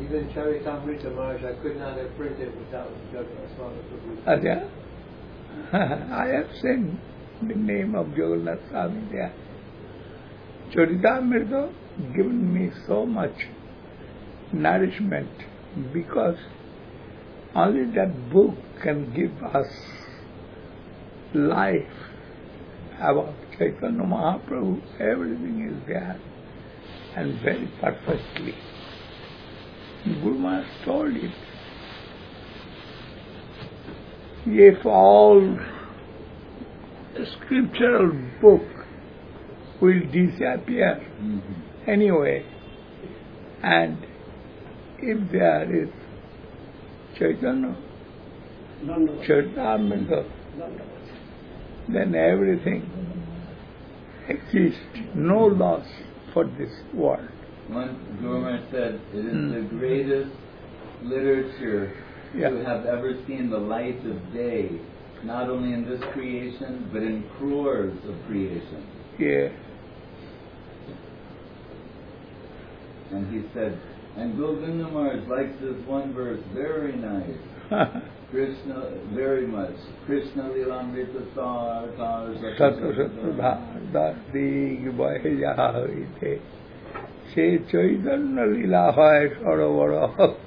Even Charitamrita Maharaj, I could not have printed without Jagannath Swami Prabhu. Aja, I have seen the name of Jagannath Swami there. Charitamrita given me so much nourishment because only that book can give us life about Chaitanya Mahaprabhu. Everything is there and very perfectly. Guru Maharaj told it. If all scriptural book will disappear anyway, and if there is Chaitanya, Charitamrita, then everything exists, no loss for this world. One Guru Maharaj said, it is the greatest literature to have ever seen the light of day, not only in this creation, but in crores of creations. Yeah. And he said, and Govinda Maharaj likes this one verse, very nice. Krishna, very much. Krishna Lilamrita Sar, Dasdig Bahijahite. Se Chaitanya Lila Hai Saravara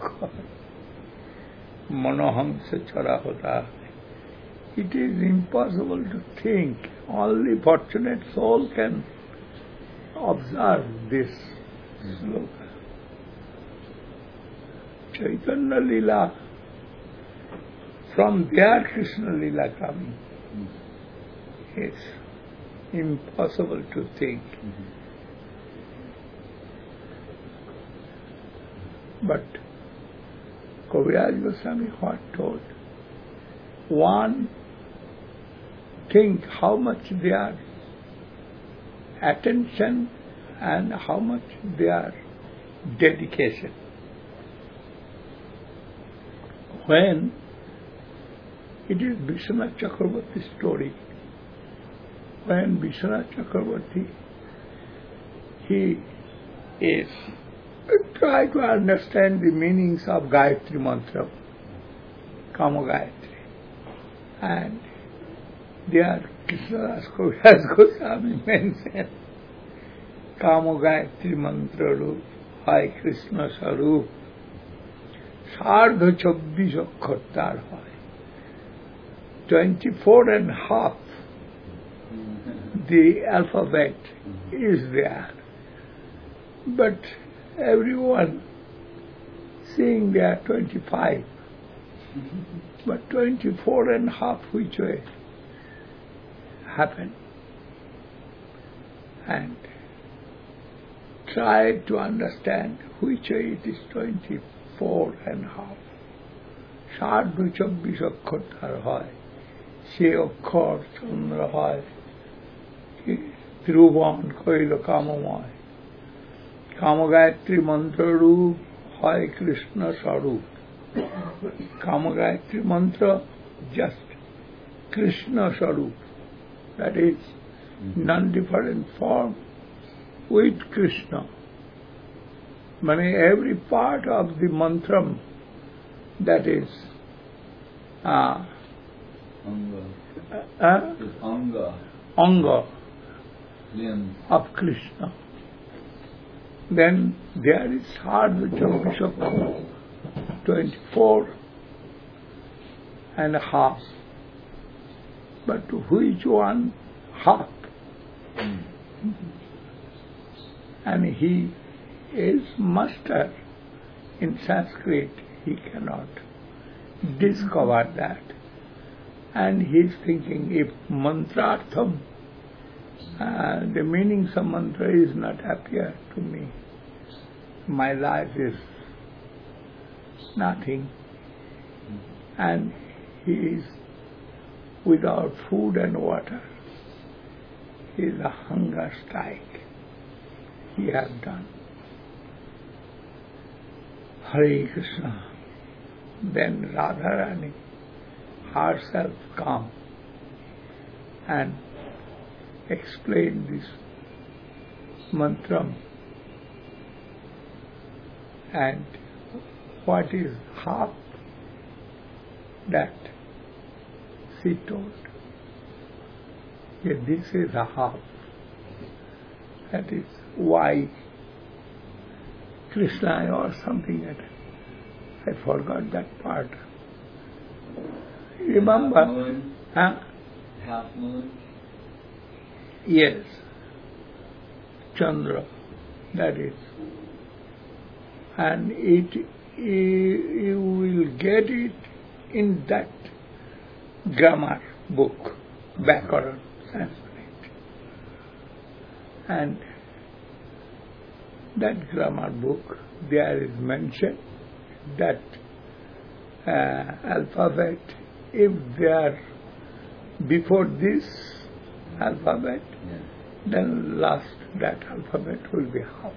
Manohamsa Chara Hota. It is impossible to think. Only fortunate soul can observe this sloka. Chaitanya Lila, from there Krishna Lila coming. It's impossible to think. But Kaviraj Goswami what told? One, think how much their attention and how much their dedication. When it is Vishwanath Chakravarti's story, when Vishwanath Chakravarti, he is try to understand the meanings of Gayatri Mantra, Kama Gayatri. And there Krishnadas Kaviraj Goswami mentioned Kama Gayatri Mantra Rup, Hai Krishna Sarup, Sardha 26 অক্ষর তার হয়, 24 and half the alphabet is there. But everyone seeing there 25, but 24 and half which way happen? And try to understand which way it is 24 and half. Sardha 26 অক্ষর তার হয়, সে অক্ষর চন্দ্র হয়, ত্রিভুবন কইল কামময়, Kamagayatri Mantra Roop, Hai Krishna Sarup. Kamagayatri Mantra, just Krishna Sarup. That is, non-different form with Krishna. Meaning every part of the mantra that is Anga of Krishna. Then there is Sardha 24 and a half. But which one half? And he is master in Sanskrit, he cannot discover that. And he is thinking, if mantrartham, the meanings of mantra is not appear to me, my life is nothing. And he is without food and water. He is a hunger strike. He has done. Hare Krishna. Then Radharani herself come and explain this mantra, and what is half, that she told. Yeah, this is a half. That is why Krishna or something that I forgot that part. Remember? Half moon. Huh? Half moon. Yes. Chandra, that is. And you will get it in that grammar book, Vyakaran, Sanskrit. And that grammar book, there is mentioned that alphabet, if they are before this alphabet, then last that alphabet will be half.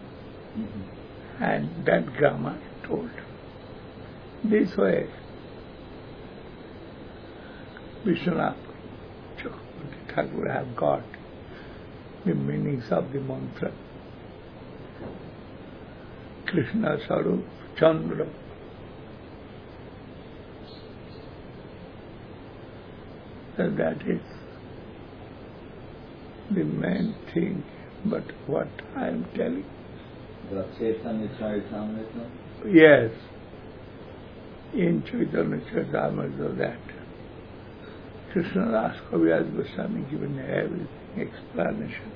And that grammar told. This way, Vishwanath Chakravarti Thakur have got the meanings of the mantra. Krishna Sarup Chandra. And that is the main thing. But what I am telling. The Chaitanya Charitamrita? Yes. In Chaitanya Charitamrita that Krishna Das Kaviraj Goswami given everything, explanation.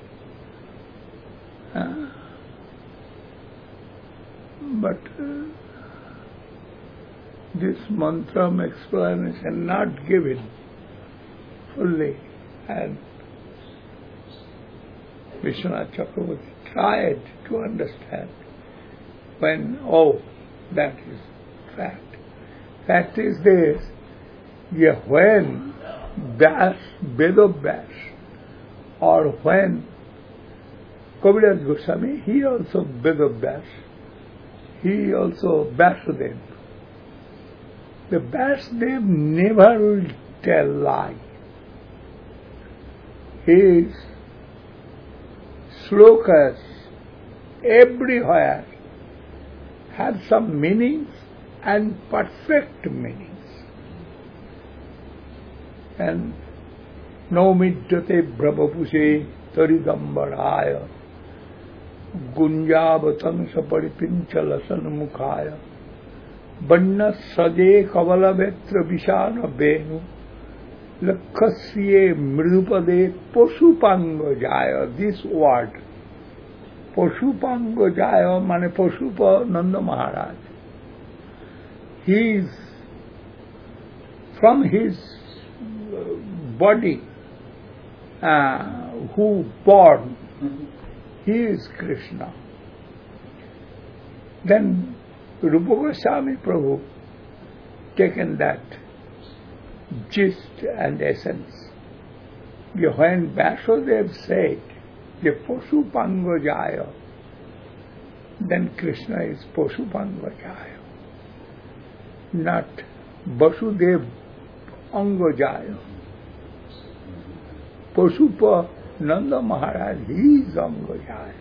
But this mantram explanation not given fully, and Vishwanath Chakravarti tried to understand when, that is fact. Fact is this, when Vedavyas, or when Kaviraj Goswami, he also Vedavyas, he also Vyasudev. The Vyasudev never will tell lie. His slokas everywhere have some meanings and perfect meanings. And no midyate brahmapuse taridambaraya gunjavatansa paripincha lasanmukhaya vanna saje kavalavetra vishana venu lakhasye mridupade poshupanga jaya. This word, poshupanga jaya, mane Poshupa Nanda Maharaj. He is, from his body, who born, he is Krishna. Then Rupa Goswami Prabhu taken that gist and essence. When Vyasudev said, the Poshupanga Jaya, then Krishna is Poshupanga Jaya, not Vasudev Anga Jaya. Poshupa Nanda Maharaj, he is Anga Jaya.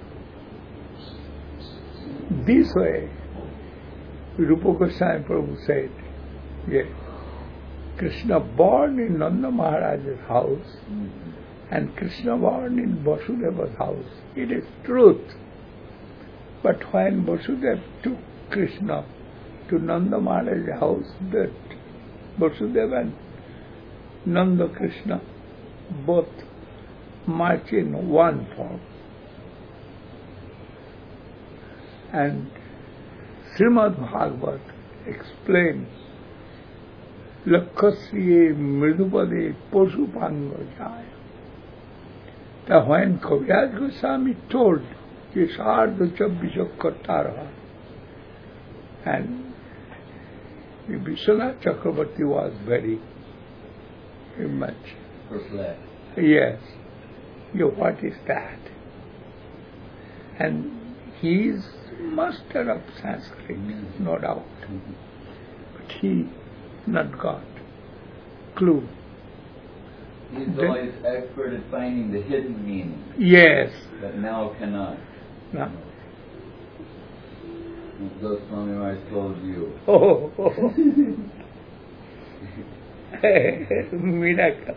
This way, Rupa Goswami Prabhu said, yes, Krishna born in Nanda Maharaj's house and Krishna born in Vasudeva's house. It is truth. But when Vasudev took Krishna to Nanda Maharaj's house, that Vasudeva and Nanda Krishna both march in one form. And Srimad Bhagavat explains Lakhasye Mridupade Poshupanga Jaya. That when Kaviraj Goswami told Yeshardha Chabbisakkatara, and Vishwanath Chakravarti was very much perplexed. Yes. What is that? And he is master of Sanskrit, no doubt. But he not got clue. He's always expert at finding the hidden meaning. Yes. But now cannot. No. Goswami Maharaj told you. Oh, miracle.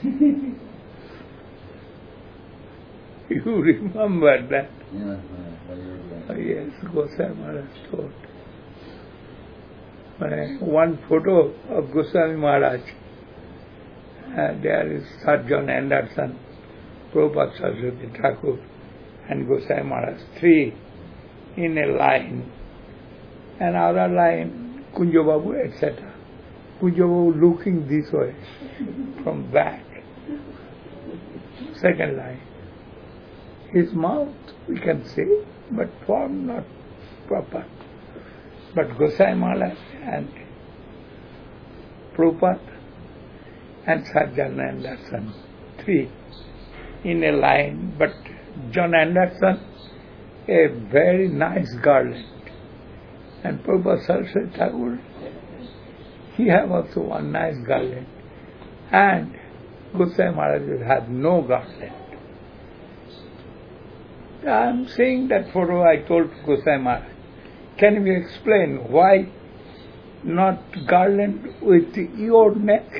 You remember that? Yes, Yes, Goswami Maharaj told. One photo of Goswami Maharaj. There is Sir John Anderson, Prabhupada Saraswati Thakur, and Goswami Maharaj, three in a line. Another line, Kunjo Babu, etc. Kunjo Babu looking this way from back. Second line. His mouth we can see, but form not proper. But Goswami Maharaj and Prabhupada and Sir John Anderson, three in a line, but John Anderson, a very nice garland. And Prabhupada Saraswati Thakur, he have also one nice garland. And Goswami Maharaj had no garland. I am seeing that photo. I told Goswami Maharaj, can you explain why not garland with your neck?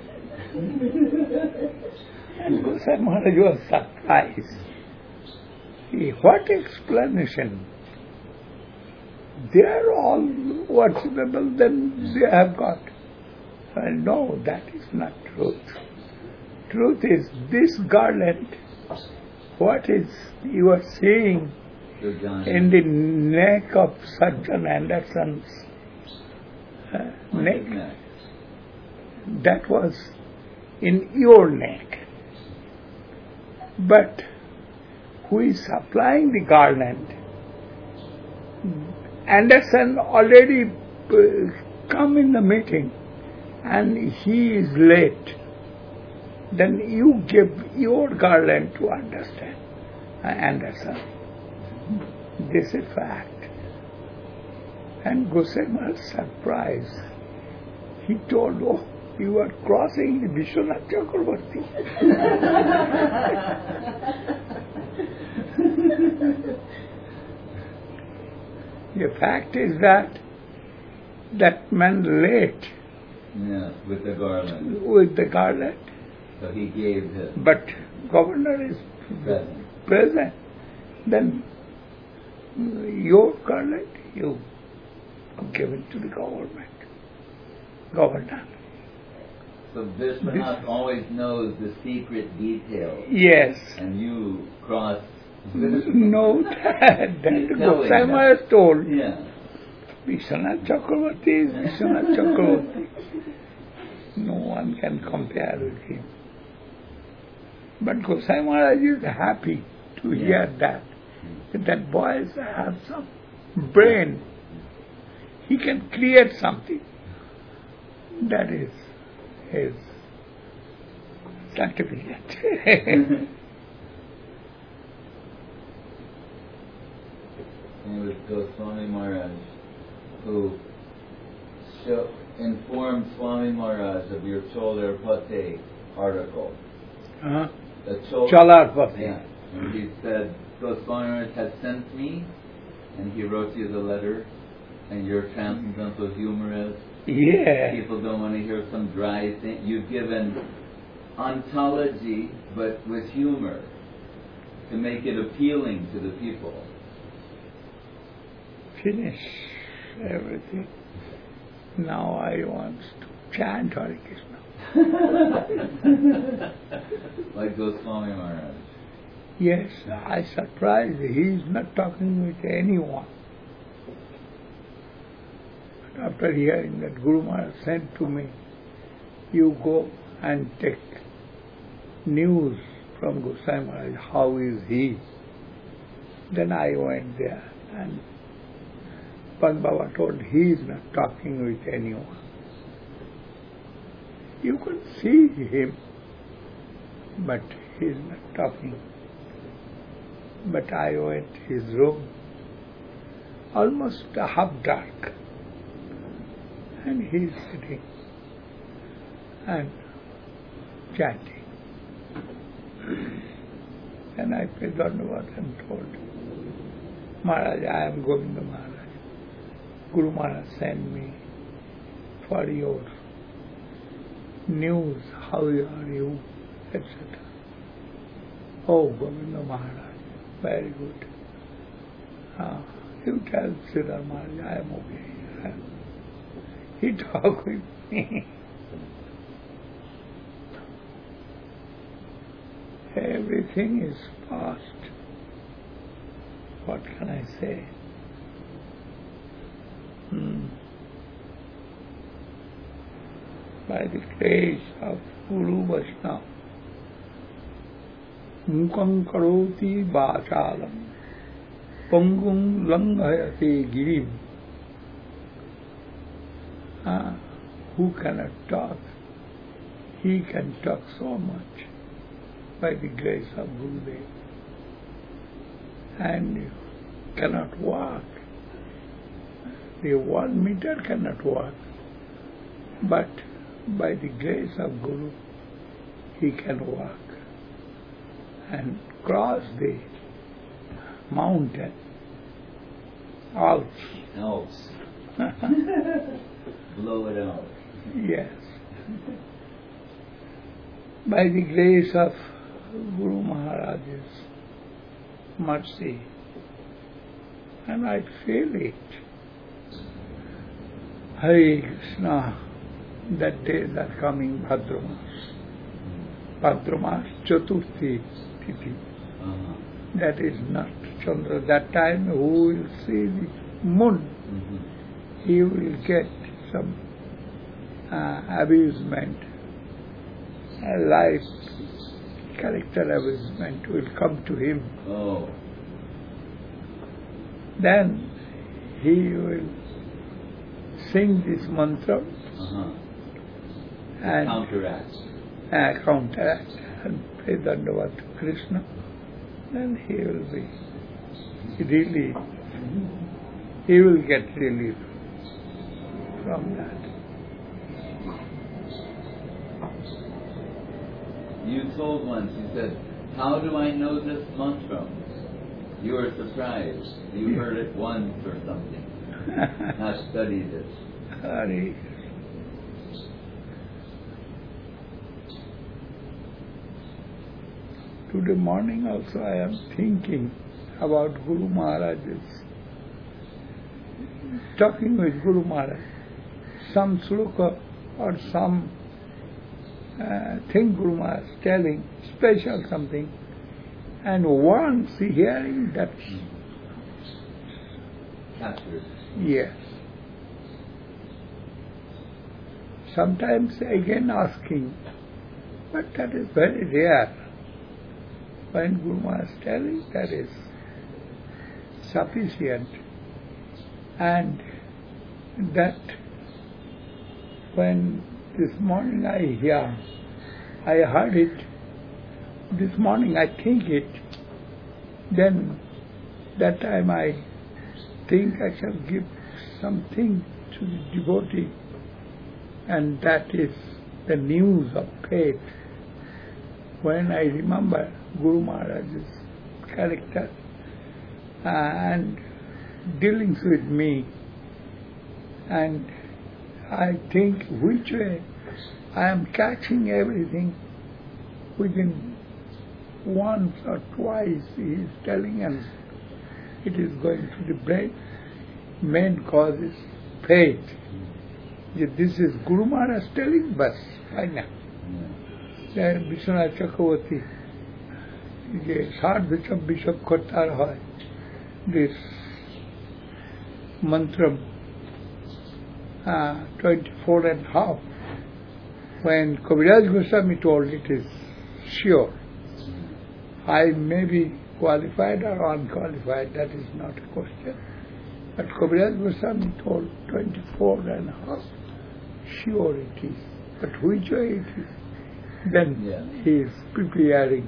And Goswami Maharaj was surprised. What explanation? They are all worshipable, then they have got. No, that is not truth. Truth is this garland, what is you are seeing in the neck of Sir John Anderson's neck, that was in your neck. But who is supplying the garland? Anderson already come in the meeting and he is late. Then you give your garland to understand Anderson. This is fact. And Goswami was surprised. He told, oh, you are crossing the Vishwanath Chakravarti. The fact is that man late. Yes, with the garland. With the garland. So he gave his. But governor is present. Then your garland you give it to the governor. So Vishwanath always knows the secret details. Yes. And you crossed. No, that Goswami Maharaj told. Yeah. Vishwanath Chakravarti is Vishwanath Chakravarti. No one can compare with him. But Goswami Maharaj is happy to hear that boys have some brain. He can create something. That is his certificate. And it was Goswami Maharaj who informed Swami Maharaj of your Cholar Pate article. Cholar Pate. Yeah. And he said, Goswami Maharaj has sent me, and he wrote you the letter, and your transcendental humorous. Yeah. People don't want to hear some dry thing. You've given ontology, but with humor, to make it appealing to the people. Finish everything. Now I want to chant Hare Krishna. Like Goswami Maharaj. Yes, I surprised. He is not talking with anyone. But after hearing that Guru Maharaj sent to me, you go and take news from Goswami Maharaj, how is he? Then I went there and Pad Baba told he is not talking with anyone. You could see him, but he is not talking. But I went to his room, almost half dark, and he is sitting and chanting. And I paid Dandavat and told Maharaj, I am Govinda Maharaj. Guru Maharaj sent me for your news, how are you, etc. Oh, Govinda Maharaj, very good. You tell Sridhar Maharaj, I am okay. He talked with me. Everything is past. What can I say? By the grace of Guru Vaishnava, Mukam karoti vachalam, Pangum langhayate girim. Who cannot talk? He can talk so much by the grace of Gurudev. And cannot walk. The 1 meter cannot walk. But by the grace of Guru, he can walk and cross the mountain. Alps. Blow it out. Yes. By the grace of Guru Maharaj's mercy, and I feel it. Hare Krishna, that days are coming, Bhadramas. Bhadramas Chaturthi Tithi. That is not Chandra. That time who will see the moon, he will get some abusement, life, character abusement will come to him. Then he will sing this mantra and counteract and pray Dandavat to Krishna. Then he will be relieved. He will get relief from that. You told once, you said, how do I know this mantra? You were surprised. You heard it once or something. Not studied it. Hare. Today morning also I am thinking about Guru Maharaj's, talking with Guru Maharaj, some sloka or some thing Guru Maharaj telling, special something, and once hearing that, captured. Yes. Sometimes again asking, but that is very rare. When Guru Maharaj is telling, that is sufficient. And that when this morning I heard it, this morning I think it, then that time I think I shall give something to the devotee, and that is the news of faith. When I remember Guru Maharaj's character and dealings with me, and I think which way I am catching everything within once or twice he is telling us it is going to the brain. Main cause is faith. This is Guru Maharaj telling, bas, fine. Vishwanath Chakravarti, Sard Bishop Kotar Hoy, this mantra 24 and a half. When Kaviraj Goswami told, it is sure. I may be qualified or unqualified, that is not a question. But Kaviraj Goswami told 24 and a half, sure it is. But which way it is? Then he is preparing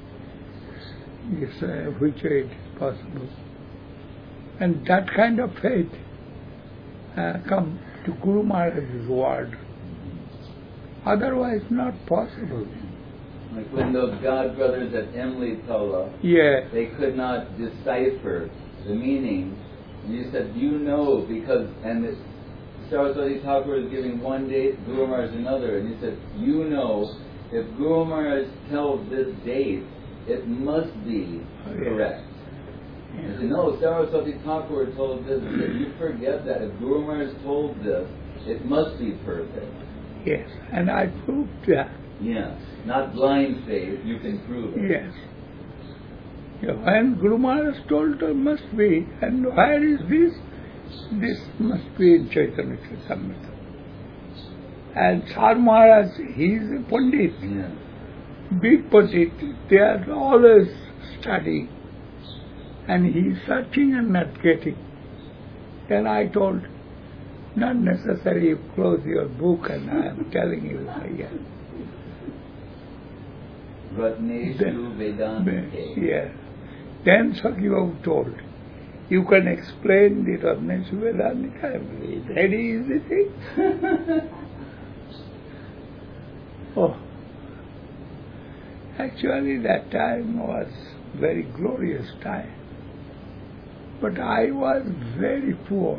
which way it is possible. And that kind of faith come to Guru Maharaj's word. Otherwise not possible. Like when those God brothers at Imli Tola, Yeah. they could not decipher the meaning You said, you know, because, and it, Saraswati Thakur is giving one date, Guru Maharaj another, and you said, you know, if Guru Maharaj tells this date, it must be correct. You said, no, Saraswati Thakur told this, but you forget that. If Guru Maharaj told this, it must be perfect. Yes, and I proved that. Yes, not blind faith, you can prove it. Yes. When Guru Maharaj told it must be, and where is this? This must be in Chaitanya Charitamrita. And Sar Maharaj, he is a Pandit, big Pandit, they are always studying. And he is searching and not getting. Then I told, not necessary, you close your book and I am telling you here. Ratneshu Vedante. Yeah. Then Sakhibabu told, you can explain the Ratneshu Vedanta. Very easy thing. Oh. Actually that time was very glorious time. But I was very poor.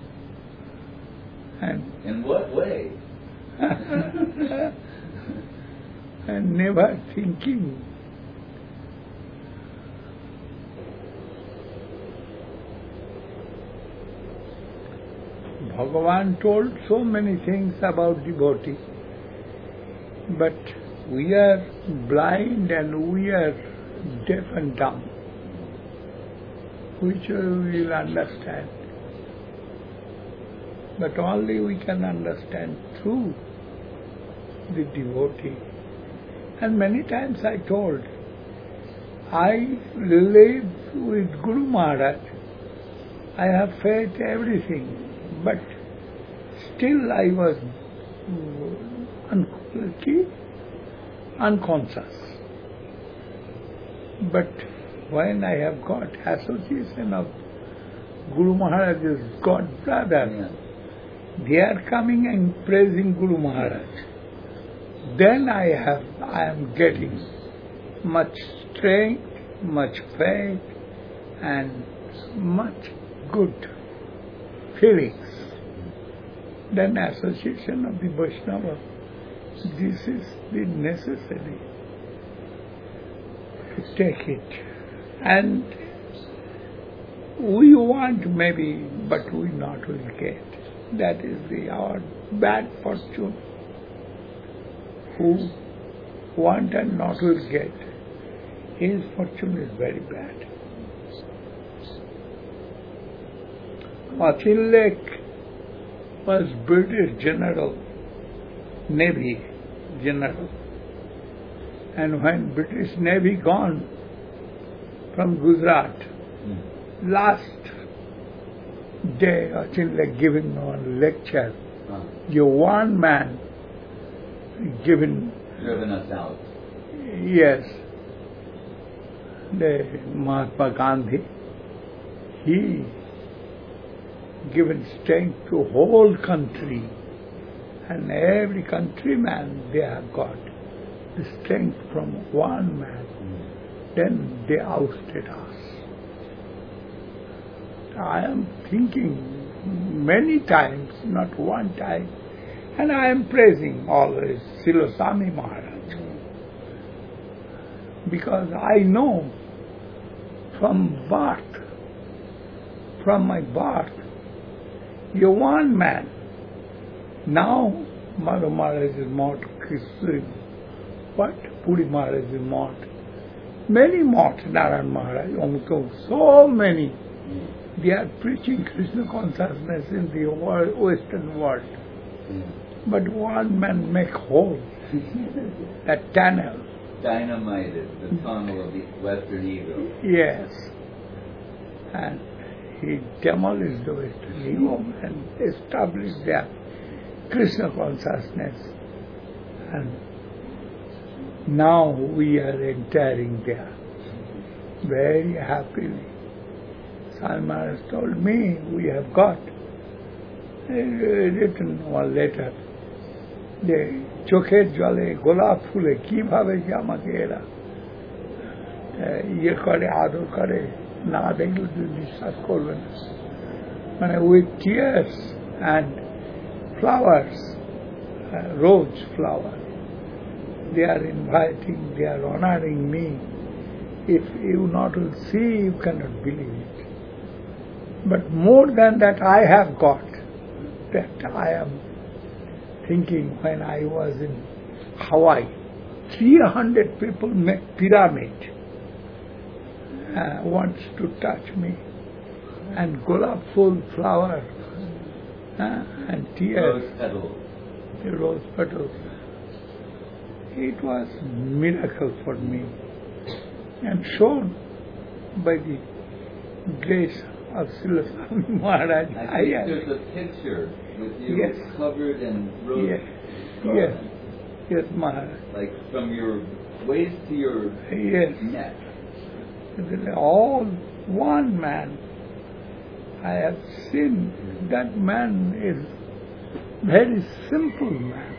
And in what way? And never thinking. Bhagavan told so many things about devotee, but we are blind and we are deaf and dumb, which we will understand. But only we can understand through the devotee. And many times I told, I live with Guru Maharaj, I have faith everything, but still I was unconscious. But when I have got association of Guru Maharaj's God brother, they are coming and praising Guru Maharaj. Then I am getting much strength, much faith, and much good feelings. Then association of the Vaishnava, this is the necessary to take it. And we want maybe, but we not will get. That is our bad fortune. Who want and not will get, his fortune is very bad. Achin Lake was British general, Navy general. And when British Navy gone from Gujarat, last day Achin Lake giving one lecture, you one man driven us out. Yes. The Mahatma Gandhi, he given strength to whole country, and every countryman they have got the strength from one man. Then they ousted us. I am thinking many times, not one time, and I am praising always Srila Swami Maharaj, because I know from birth, from my birth, you're one man. Now Madhu Maharaj is mort, Puri Maharaj is mort, many mort, Narayan Maharaj, so many. They are preaching Krishna consciousness in the Western world. But one man make hole, a tunnel. Dynamited the tunnel of the Western ego. Yes. And he demolished the Western ego and established their Krishna consciousness. And now we are entering there very happily. Swami Maharaj told me, we have got written one letter, যে চোখের জলে গোলাপ ফুলে কিভাবে যে আমাকে এরা ইয়ে করে আদর করে, না দেখলে তুমি বিশ্বাস করবে না। with tears and flowers, rose flower. They are inviting, they are honoring me. If you not will see, you cannot believe it. But more than that I have got, that I am thinking when I was in Hawaii, 300 people make pyramid, wants to touch me, and gulab full flower, and tears. Rose petals. The rose petals. It was miracle for me, and shown by the grace of Srila Swami Maharaj. I think there's a picture with you Yes. covered in rose Yes. garland, Yes, Maharaj. like from your waist to your Yes. neck. All one man. I have seen that man is very simple man.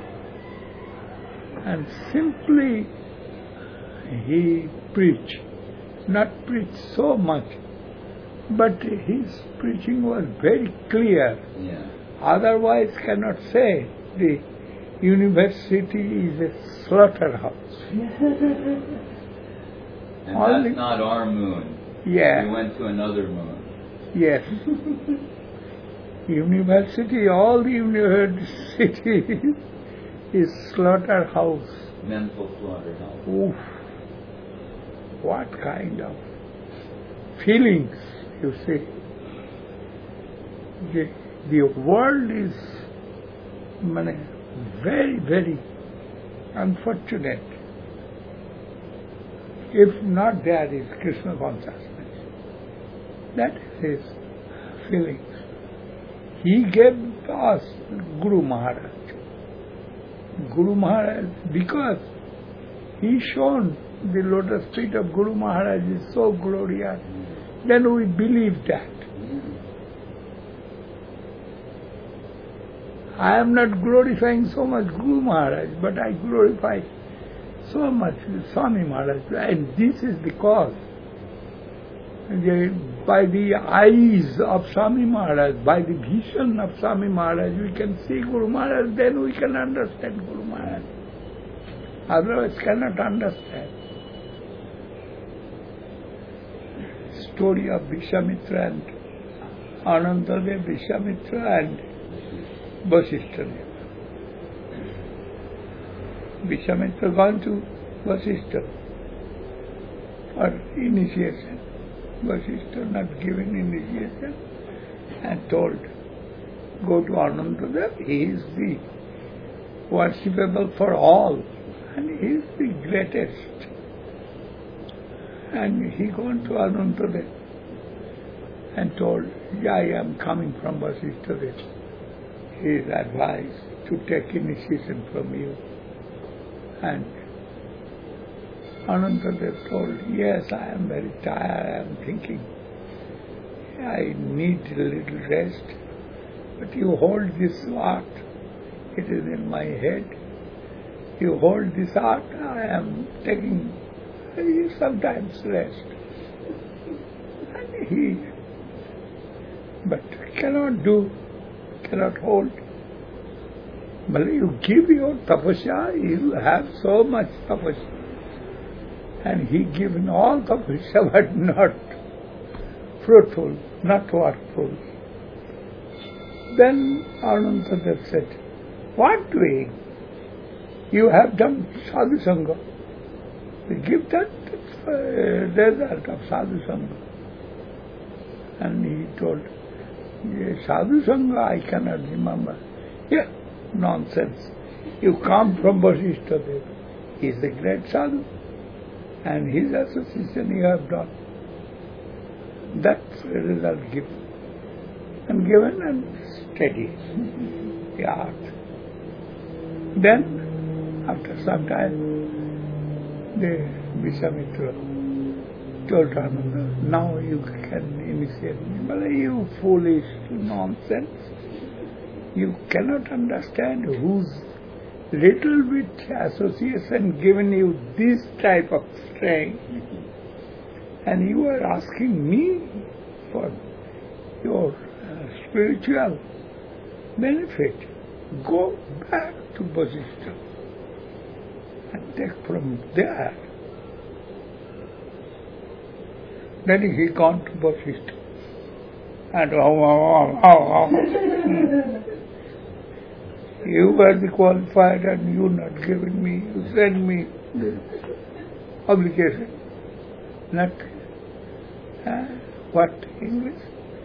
And simply he preached. Not preached so much, but his preaching was very clear. Yeah. Otherwise cannot say the university is a slaughterhouse. And Only- that's not our moon. Yeah. We went to another moon. Yes. University, all the university is slaughterhouse. Mental slaughterhouse. Oof. What kind of feelings, you see. The world is very, very unfortunate if not there is Krishna consciousness. That is his feelings. He gave us Guru Maharaj. Guru Maharaj, because he shown the lotus feet of Guru Maharaj is so glorious, then we believe that. I am not glorifying so much Guru Maharaj, but I glorify so much Swami Maharaj, and this is the cause. By the eyes of Swami Maharaj, by the vision of Swami Maharaj, we can see Guru Maharaj, then we can understand Guru Maharaj. Otherwise cannot understand. Story of Vishwamitra and Anantadev, Vishwamitra and Vasishtha. Vishwamitra gone to Vasishtha for initiation. Vasishtha not given initiation and told, go to Anantadev, he is the worshipable for all and he is the greatest. And he gone to Anantadev and told, I am coming from Vasishtha. He is advised to take initiation from you. And Anantadev told, yes, I am very tired, I am thinking, I need a little rest, but you hold this art, it is in my head, you hold this art, I am taking sometimes rest. And he, but cannot hold. But you give your tapasya, you have so much tapasya. And he given all tapasya, but not fruitful, not workful. Then Anantadev said, what doing? You have done sadhu sangha. We give that result of sadhu sangha. And he told, sadhu sangha I cannot remember. Yeah, nonsense. You come from Vasishtha Dev. He is a great sadhu. And his association you have done. That's the result given. And given and steady. The art. Then, after some time, the Vishwamitra told Ananda, now you can initiate me. But you foolish nonsense. You cannot understand whose little bit association given you this type of strength. And you are asking me for your spiritual benefit, go back to Vasishtha and take from there. Then he gone to Vasishtha and you were the qualified and you not giving me, you send me the obligation. Not what English?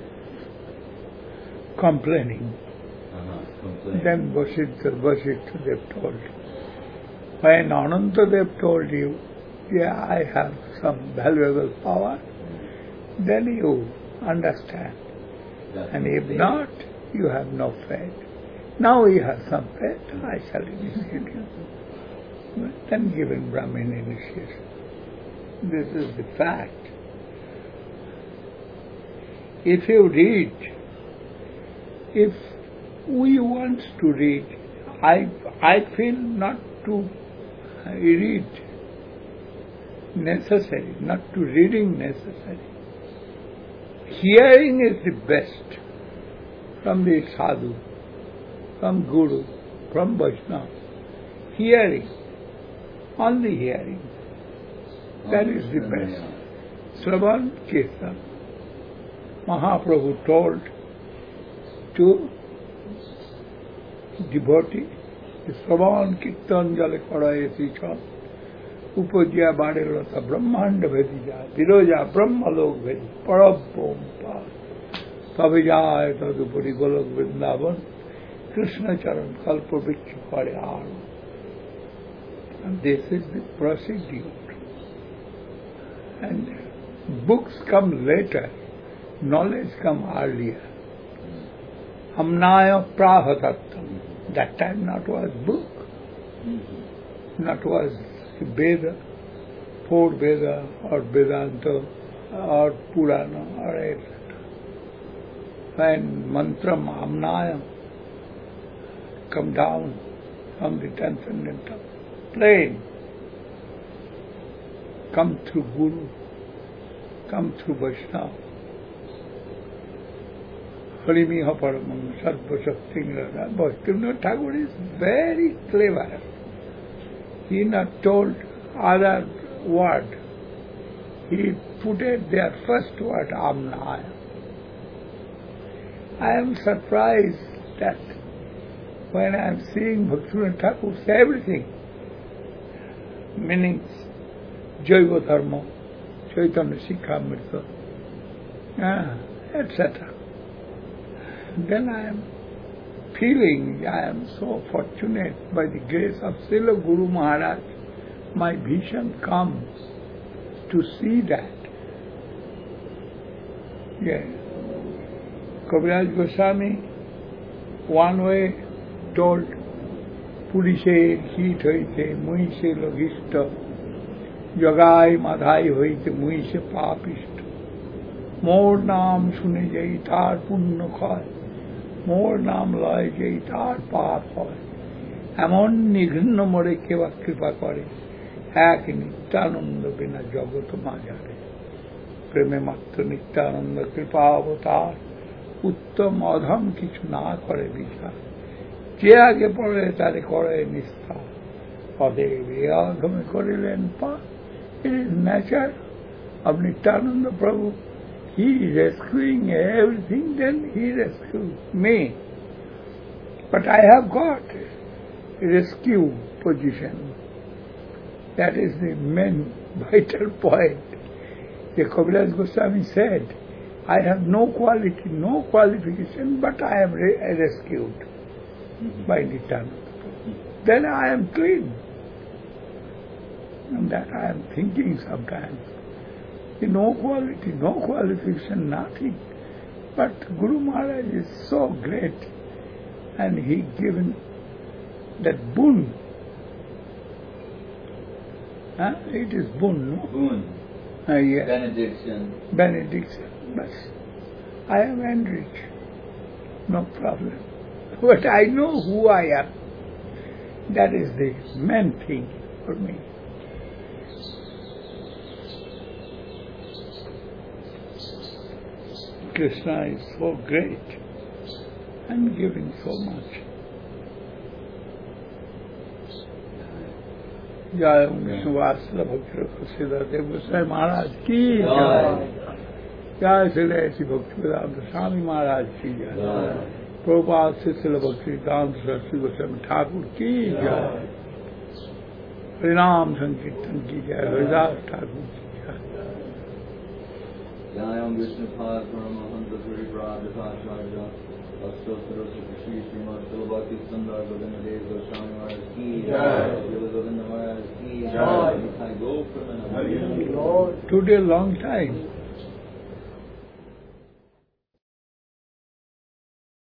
Complaining. Then Vasishtha Dev told you. When Anantadev told you, yeah, I have some valuable power, then you understand. And if not, you have no faith. Now you have some faith, I shall initiate you. Then given Brahmin initiation. This is the fact. If you read, if we want to read, I feel not to read necessary, not to reading necessary. Hearing is the best from the sadhu, from Guru, from Vaishnava. Hearing, only hearing. That is the best. Shravan Kirtan. Mahaprabhu told to devotee, Shravan Kirtan Jale Karaye Chal, Upajya Badelata Brahmanda Vedija, Viroja Brahmalok Vedi, Parabhom Pa, Pavijaya Tadupuri Golok Vrindavan, Krishna Charan Kalpa Vikshu Pare Aru. And this is the procedure. And books come later, knowledge come earlier. Amnaya Prahatattam. That time not was book, not was Veda, four Veda or Vedanta or Purana or etc. When Mantram Amnaya come down from the transcendental plane, come through Guru, come through Vaishnava. Harimiha Paramam Sarva Shakti Nirada. Bhaktivinoda Thakur is very clever. He not told other word. He put it their first word, Amnaya. I am surprised that when I am seeing Bhaktivinoda Thakur say everything, meanings, Jaiva Dharma, Chaitanya Sikhamrita, etc. Then I am feeling I am so fortunate by the grace of Srila Guru Maharaj, my vision comes to see that. Yes. Kaviraj Goswami one way told Purise heat hoite, muise logista, Jagai madhai hoite, muise papist. More naam sune jai tar punno khoy, more naam loy jai tar paap hoy. এমন নিঘ্ন মোরে কেবা কৃপা করে, এক নিত্যানন্দ বিনা জগৎ মাঝারে। প্রেমে মাত্র নিত্যানন্দ কৃপা অবতার, উত্তম অধম কিছু না করে বিচার। যে আগে পড়ে তারে করে নিষ্ঠা, অদেব এ অধমে করিলেন পা। It is nature of Nityananda Prabhu. He is rescuing everything, then he rescues me. But I have got rescue position. That is the main vital point. The Kaviraj Goswami said, I have no quality, no qualification, but I am rescued by Nityananda Prabhu. Then I am clean. And that I am thinking sometimes. No quality, no qualification, nothing. But Guru Maharaj is so great, and he given that boon. It is boon, no? Boon. Yes. Benediction. Benediction. But I am enriched. No problem. But I know who I am. That is the main thing for me. Krishna is so great. and giving so much. जय विष्णुवासल भक्ति सिद्धादेव गोस्वामी महाराज की जय। जय श्री ऐसी भक्ति वेदांत स्वामी महाराज की जय। प्रभुपाद शिशिल भक्ति वेदांत सरस्वती गोस्वामी ठाकुर की जय। हरिनाम संकीर्तन की जय। हरिदास ठाकुर की जय। जय विष्णुपाद परमहंस परिव्राजकाचार्य अष्टोत्तर श्री श्रीमद भगवती सुंदर गोविंद देव गोस्वामी महाराज की जय। गोविंद महाराज की जय। Today long time